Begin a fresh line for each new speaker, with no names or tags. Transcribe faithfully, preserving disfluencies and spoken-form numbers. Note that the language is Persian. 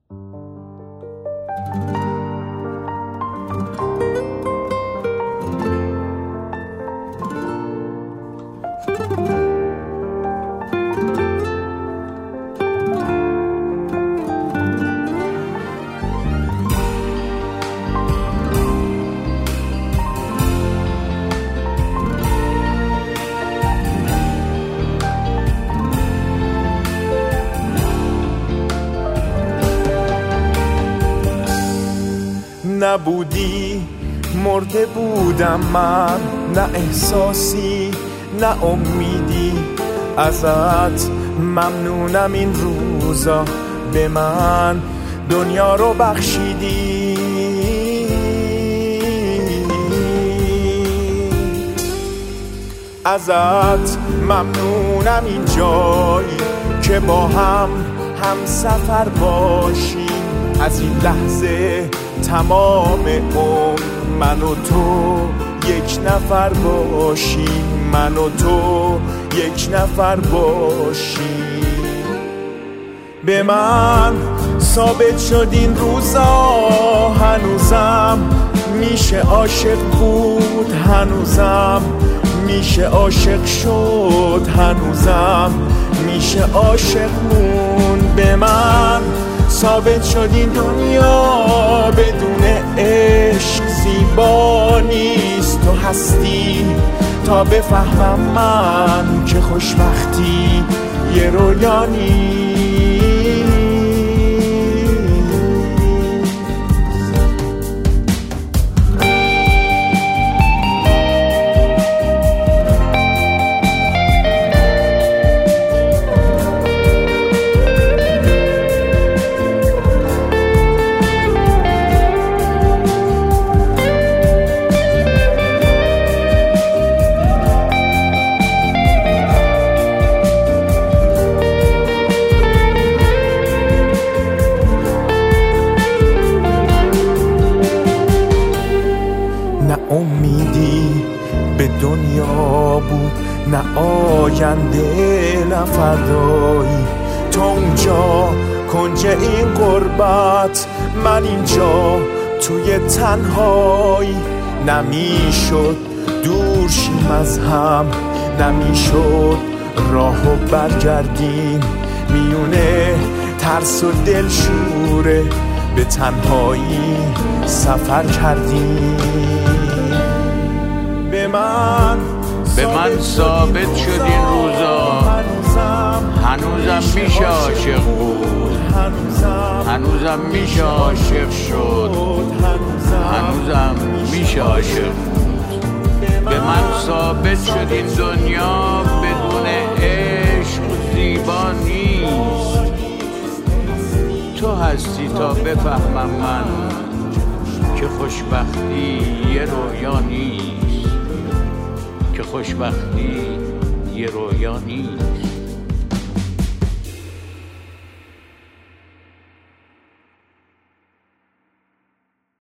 نبودی مرده بودم من، نه احساسی نه امیدی. ازت ممنونم این روزا، به من دنیا رو بخشیدی. ازت ممنونم این جایی که با هم هم سفر باشیم. از این لحظه تمام عمر من و تو یک نفر باشیم، من و تو یک نفر باشیم. به من ثابت شد این روزا، هنوزم میشه عاشق بود، هنوزم میشه عاشق شد، هنوزم میشه عاشق مون. به من ثابت شد این دنیا بدون عشق زیبا نیست. تو هستی تا بفهمم من که خوشبختی یه رویا نیست. امیدی به دنیا بود، نه آینده نه فردایی. تو اونجا کنج این غربت، من اینجا توی تنهایی. نمیشد دور شیم از هم، نمیشد راهو برگردیم. میونه ترس و دلشوره به تنهایی سفر کردیم. به من
به من ثابت شد این روزا، هنوزم میشه عاشق بود، هنوزم میشه عاشق شد، هنوزم میشه عاشق بود. به من ثابت شد این دنیا بدون عشق زیبا نیست. تو هستی تا بفهمم من که خوشبختی یه رویا نیست، که خوشبختی یه رویا نیست.